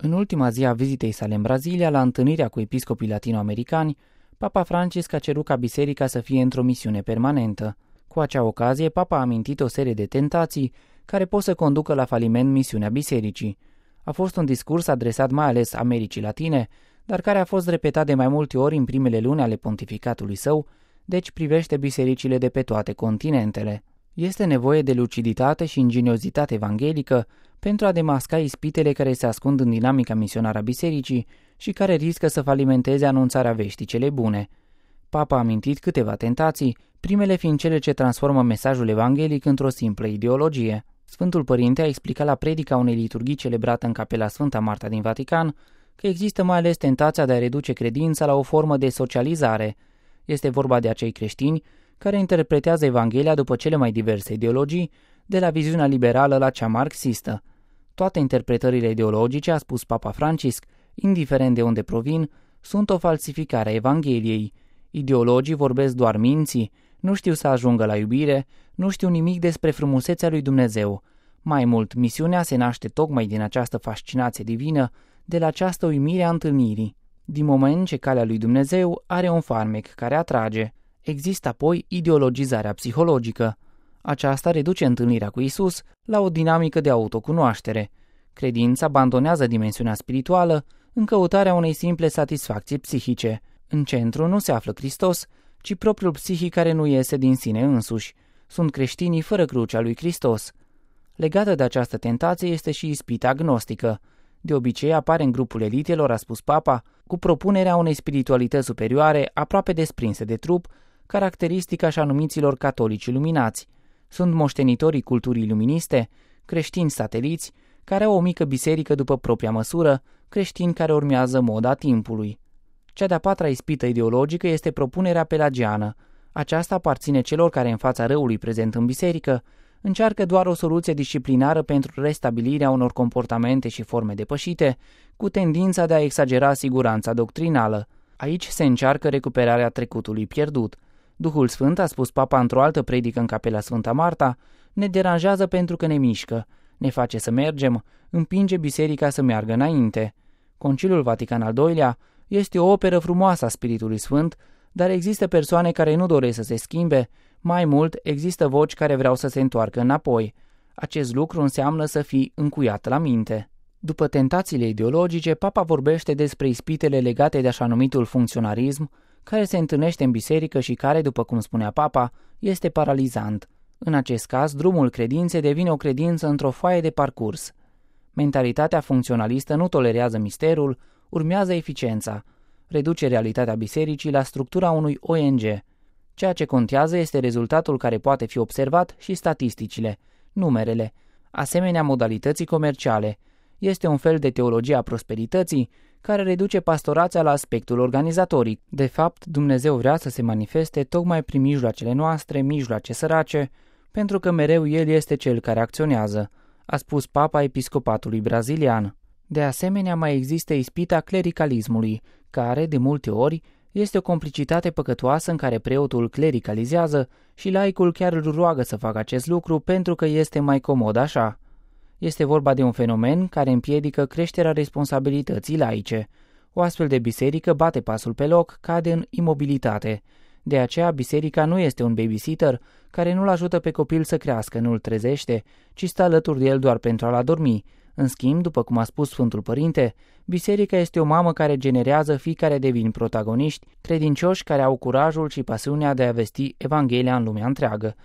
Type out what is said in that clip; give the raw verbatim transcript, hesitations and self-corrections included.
În ultima zi a vizitei sale în Brazilia, la întâlnirea cu episcopii latino-americani, Papa Francisc a cerut ca biserica să fie într-o misiune permanentă. Cu acea ocazie, Papa a amintit o serie de tentații care pot să conducă la faliment misiunea bisericii. A fost un discurs adresat mai ales Americii Latine, dar care a fost repetat de mai multe ori în primele luni ale pontificatului său, deci privește bisericile de pe toate continentele. Este nevoie de luciditate și ingeniozitate evanghelică pentru a demasca ispitele care se ascund în dinamica misionară a bisericii și care riscă să falimenteze anunțarea veștii cele bune. Papa a amintit câteva tentații, primele fiind cele ce transformă mesajul evanghelic într-o simplă ideologie. Sfântul Părinte a explicat la predica unei liturghii celebrată în Capela Sfânta Marta din Vatican că există mai ales tentația de a reduce credința la o formă de socializare. Este vorba de acei creștini care interpretează Evanghelia după cele mai diverse ideologii, de la viziunea liberală la cea marxistă. Toate interpretările ideologice, a spus Papa Francisc, indiferent de unde provin, sunt o falsificare a Evangheliei. Ideologii vorbesc doar minții, nu știu să ajungă la iubire, nu știu nimic despre frumusețea lui Dumnezeu. Mai mult, misiunea se naște tocmai din această fascinație divină, de la această uimire a întâlnirii. Din moment ce calea lui Dumnezeu are un farmec care atrage. Există apoi ideologizarea psihologică. Aceasta reduce întâlnirea cu Isus la o dinamică de autocunoaștere. Credința abandonează dimensiunea spirituală în căutarea unei simple satisfacții psihice. În centru nu se află Hristos, ci propriul psihic care nu iese din sine însuși. Sunt creștinii fără crucea lui Hristos. Legată de această tentație este și ispita gnostică. De obicei apare în grupul elitelor, a spus Papa, cu propunerea unei spiritualități superioare aproape desprinse de trup, caracteristica așa numiților catolici iluminați. Sunt moștenitorii culturii luministe, creștini sateliți, care au o mică biserică după propria măsură, creștini care urmează moda timpului. Cea de-a patra ispită ideologică este propunerea pelagiană. Aceasta aparține celor care, în fața răului prezent în biserică, încearcă doar o soluție disciplinară pentru restabilirea unor comportamente și forme depășite, cu tendința de a exagera siguranța doctrinală. Aici se încearcă recuperarea trecutului pierdut. Duhul Sfânt, a spus Papa într-o altă predică în Capela Sfânta Marta, ne deranjează pentru că ne mișcă, ne face să mergem, împinge biserica să meargă înainte. Conciliul Vatican al doilea este o operă frumoasă a Spiritului Sfânt, dar există persoane care nu doresc să se schimbe, mai mult există voci care vreau să se întoarcă înapoi. Acest lucru înseamnă să fii încuiat la minte. După tentațiile ideologice, Papa vorbește despre ispitele legate de așa numitul funcționarism, care se întâlnește în biserică și care, după cum spunea Papa, este paralizant. În acest caz, drumul credinței devine o credință într-o foaie de parcurs. Mentalitatea funcționalistă nu tolerează misterul, urmează eficiența, reduce realitatea bisericii la structura unui O N G. Ceea ce contează este rezultatul care poate fi observat și statisticile, numerele, asemenea modalității comerciale. Este un fel de teologie a prosperității care reduce pastorația la aspectul organizatoric. De fapt, Dumnezeu vrea să se manifeste tocmai prin mijloacele noastre, mijloace sărace, pentru că mereu El este Cel care acționează, a spus Papa Episcopatului brazilian. De asemenea, mai există ispita clericalismului, care, de multe ori, este o complicitate păcătoasă în care preotul clericalizează și laicul chiar îl roagă să facă acest lucru pentru că este mai comod așa. Este vorba de un fenomen care împiedică creșterea responsabilității laice. O astfel de biserică bate pasul pe loc, cade în imobilitate. De aceea, biserica nu este un babysitter care nu-l ajută pe copil să crească, nu-l trezește, ci stă alături de el doar pentru a-l adormi. În schimb, după cum a spus Sfântul Părinte, biserica este o mamă care generează fii care devin protagoniști, credincioși care au curajul și pasiunea de a vesti Evanghelia în lumea întreagă.